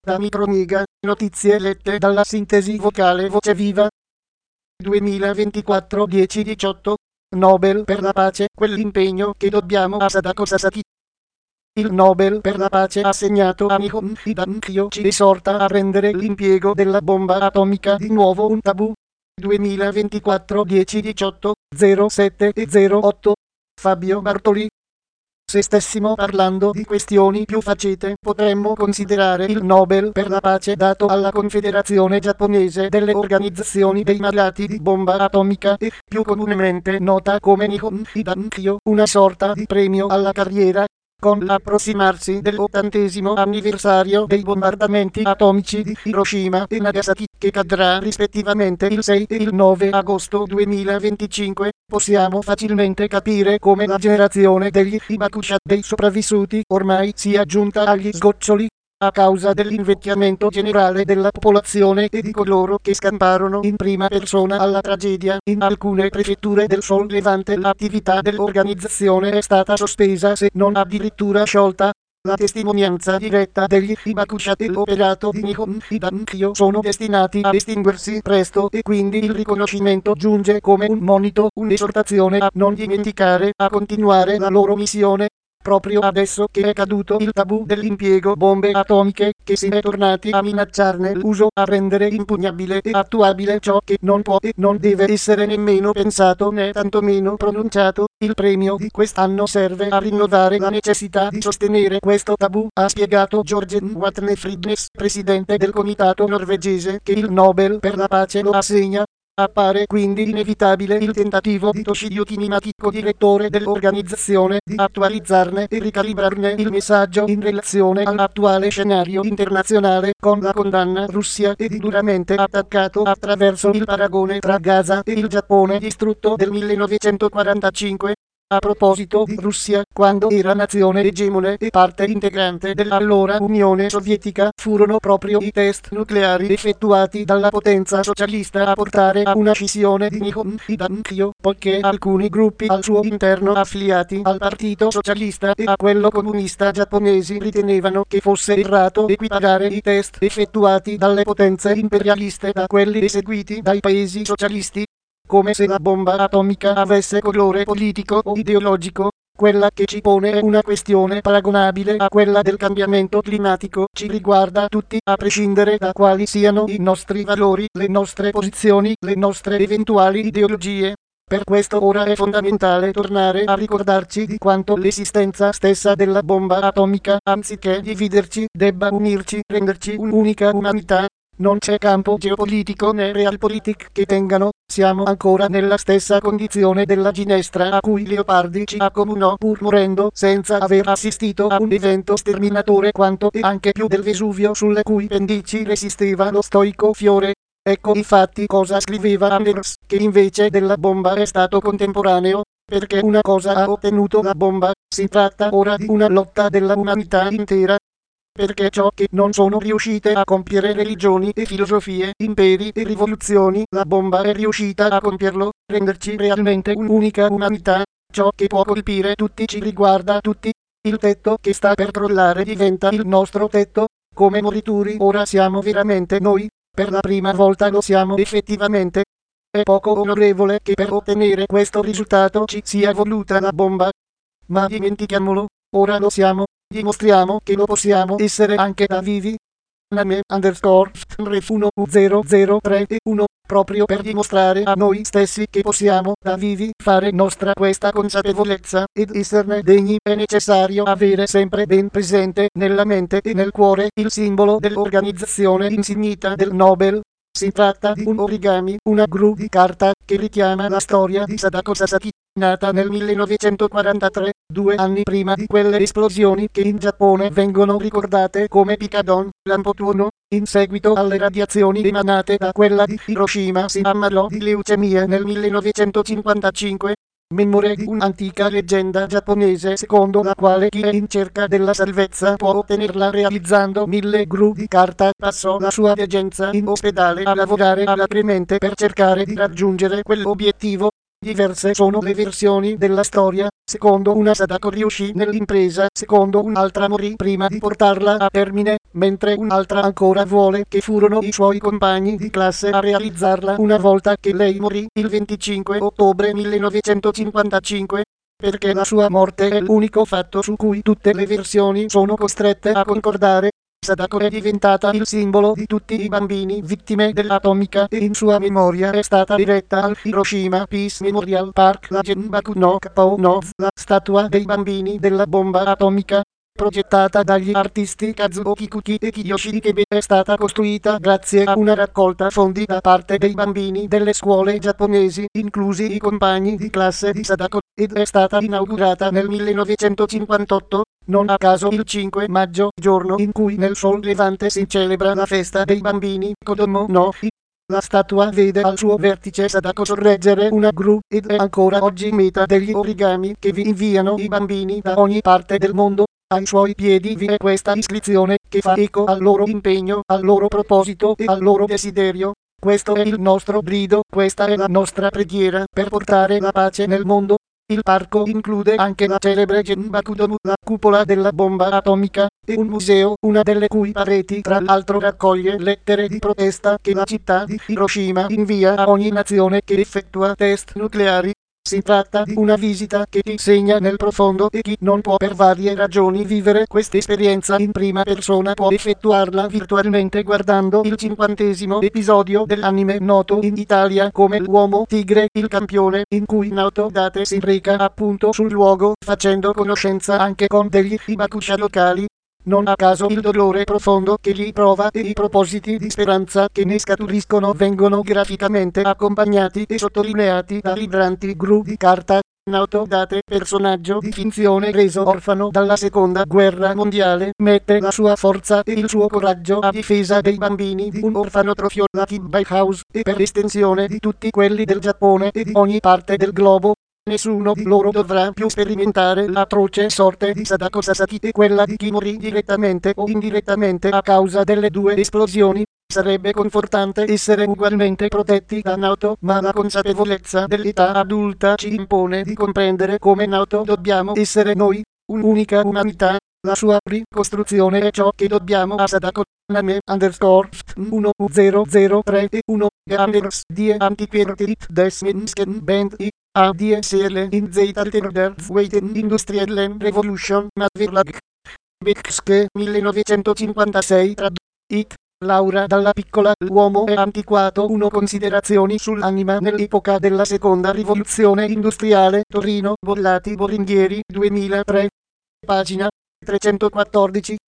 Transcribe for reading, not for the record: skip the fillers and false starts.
Da Micromega, notizie lette dalla sintesi vocale Voce Viva. 2024 10-18, Nobel per la pace, quell'impegno che dobbiamo a Sadako Sasaki. Il Nobel per la pace assegnato a Nihon Hidankyo ci esorta a rendere l'impiego della bomba atomica di nuovo un tabù. 2024 10-18, 07 e 08, Fabio Bartoli. Se stessimo parlando di questioni più facete, potremmo considerare il Nobel per la pace dato alla Confederazione Giapponese delle Organizzazioni dei Malati di Bomba Atomica e più comunemente nota come Nihon Hidankyo, una sorta di premio alla carriera. Con l'approssimarsi dell'80° anniversario dei bombardamenti atomici di Hiroshima e Nagasaki, che cadrà rispettivamente il 6 e il 9 agosto 2025, possiamo facilmente capire come la generazione degli Hibakusha dei sopravvissuti ormai sia giunta agli sgoccioli, a causa dell'invecchiamento generale della popolazione e di coloro che scamparono in prima persona alla tragedia. In alcune prefetture del Sol Levante l'attività dell'organizzazione è stata sospesa, se non addirittura sciolta. La testimonianza diretta degli Hibakusha e l'operato di Nihon Hidankyo sono destinati a estinguersi presto, e quindi il riconoscimento giunge come un monito, un'esortazione a non dimenticare, a continuare la loro missione. Proprio adesso che è caduto il tabù dell'impiego bombe atomiche, che si è tornati a minacciarne l'uso, a rendere impugnabile e attuabile ciò che non può e non deve essere nemmeno pensato né tantomeno pronunciato, il premio di quest'anno serve a rinnovare la necessità di sostenere questo tabù, ha spiegato Jorgen Watne Fridnes, presidente del comitato norvegese che il Nobel per la pace lo assegna. Appare quindi inevitabile il tentativo di Toshiyuki Mimaki, direttore dell'organizzazione, di attualizzarne e ricalibrarne il messaggio in relazione all'attuale scenario internazionale, con la condanna Russia e di duramente attaccato attraverso il paragone tra Gaza e il Giappone distrutto del 1945. A proposito di Russia, quando era nazione egemone e parte integrante dell'allora Unione Sovietica, furono proprio i test nucleari effettuati dalla potenza socialista a portare a una scissione di Nihon Hidankyo, poiché alcuni gruppi al suo interno affiliati al Partito Socialista e a quello comunista giapponesi ritenevano che fosse errato equiparare i test effettuati dalle potenze imperialiste da quelli eseguiti dai paesi socialisti, come se la bomba atomica avesse colore politico o ideologico. Quella che ci pone è una questione paragonabile a quella del cambiamento climatico, ci riguarda tutti, a prescindere da quali siano i nostri valori, le nostre posizioni, le nostre eventuali ideologie. Per questo ora è fondamentale tornare a ricordarci di quanto l'esistenza stessa della bomba atomica, anziché dividerci, debba unirci, renderci un'unica umanità. Non c'è campo geopolitico né realpolitik che tengano, siamo ancora nella stessa condizione della ginestra a cui Leopardi ci accomunò pur morendo senza aver assistito a un evento sterminatore quanto e anche più del Vesuvio sulle cui pendici resisteva lo stoico fiore. Ecco infatti cosa scriveva Anders, che invece della bomba è stato contemporaneo, perché una cosa ha ottenuto la bomba, si tratta ora di una lotta della umanità intera. Perché ciò che non sono riuscite a compiere religioni e filosofie, imperi e rivoluzioni, la bomba è riuscita a compierlo, renderci realmente un'unica umanità. Ciò che può colpire tutti ci riguarda tutti. Il tetto che sta per crollare diventa il nostro tetto. Come morituri ora siamo veramente noi, per la prima volta lo siamo effettivamente. È poco onorevole che per ottenere questo risultato ci sia voluta la bomba. Ma dimentichiamolo, ora lo siamo. Dimostriamo che lo possiamo essere anche da vivi. Name_1003 proprio per dimostrare a noi stessi che possiamo da vivi fare nostra questa consapevolezza ed esserne degni, è necessario avere sempre ben presente nella mente e nel cuore il simbolo dell'organizzazione insignita del Nobel. Si tratta di un origami, una gru di carta, che richiama la storia di Sadako Sasaki, nata nel 1943, 2 anni prima di quelle esplosioni che in Giappone vengono ricordate come Picadon, Lampotuono. In seguito alle radiazioni emanate da quella di Hiroshima si ammalò di leucemia nel 1955. Memore di un'antica leggenda giapponese secondo la quale chi è in cerca della salvezza può ottenerla realizzando 1000 gru di carta, passò la sua degenza in ospedale a lavorare alacremente per cercare di raggiungere quell'obiettivo. Diverse sono le versioni della storia, secondo una Sadako riuscì nell'impresa, secondo un'altra morì prima di portarla a termine, mentre un'altra ancora vuole che furono i suoi compagni di classe a realizzarla una volta che lei morì, il 25 ottobre 1955, perché la sua morte è l'unico fatto su cui tutte le versioni sono costrette a concordare. Sadako è diventata il simbolo di tutti i bambini vittime dell'atomica e in sua memoria è stata eretta al Hiroshima Peace Memorial Park la Genbaku no Kapou no, la statua dei bambini della bomba atomica, progettata dagli artisti Kazuo Kikuchi e Kiyoshi Ikebe. È stata costruita grazie a una raccolta fondi da parte dei bambini delle scuole giapponesi, inclusi i compagni di classe di Sadako, ed è stata inaugurata nel 1958. Non a caso il 5 maggio, giorno in cui nel Sol Levante si celebra la festa dei bambini Kodomo no Hi. La statua vede al suo vertice Sadako sorreggere una gru ed è ancora oggi meta degli origami che vi inviano i bambini da ogni parte del mondo. Ai suoi piedi vi è questa iscrizione che fa eco al loro impegno, al loro proposito e al loro desiderio. Questo è il nostro grido, questa è la nostra preghiera per portare la pace nel mondo. Il parco include anche la celebre Genbaku-domu, la cupola della bomba atomica, e un museo, una delle cui pareti tra l'altro raccoglie lettere di protesta che la città di Hiroshima invia a ogni nazione che effettua test nucleari. Si tratta di una visita che ti segna nel profondo e chi non può per varie ragioni vivere questa esperienza in prima persona può effettuarla virtualmente guardando il 50° episodio dell'anime noto in Italia come L'Uomo Tigre, il campione, in cui Naoto Date si reca appunto sul luogo facendo conoscenza anche con degli hibakusha locali. Non a caso il dolore profondo che gli prova e i propositi di speranza che ne scaturiscono vengono graficamente accompagnati e sottolineati da vibranti gru di carta. Naoto Date, personaggio di finzione reso orfano dalla seconda guerra mondiale, mette la sua forza e il suo coraggio a difesa dei bambini di un orfanotrofio, la Kibbai House, e per estensione di tutti quelli del Giappone e di ogni parte del globo. Nessuno di loro dovrà più sperimentare l'atroce sorte di Sadako Sasaki e quella di chi morì direttamente o indirettamente a causa delle due esplosioni. Sarebbe confortante essere ugualmente protetti da Naoto, ma la consapevolezza dell'età adulta ci impone di comprendere come Naoto dobbiamo essere noi, un'unica umanità. La sua ricostruzione è ciò che dobbiamo a Sadako. Name _ 1003 e 1 Anders die Antiquität des Menschen Band I. ADSL in Zeitalter Weiten Industriellen Revolution Verlag Beckske 1956 It. Laura Dalla Piccola. L'uomo è antiquato. 1 Considerazioni sull'anima nell'epoca della seconda rivoluzione industriale. Torino, Bollati Boringhieri 2003. Pagina 314.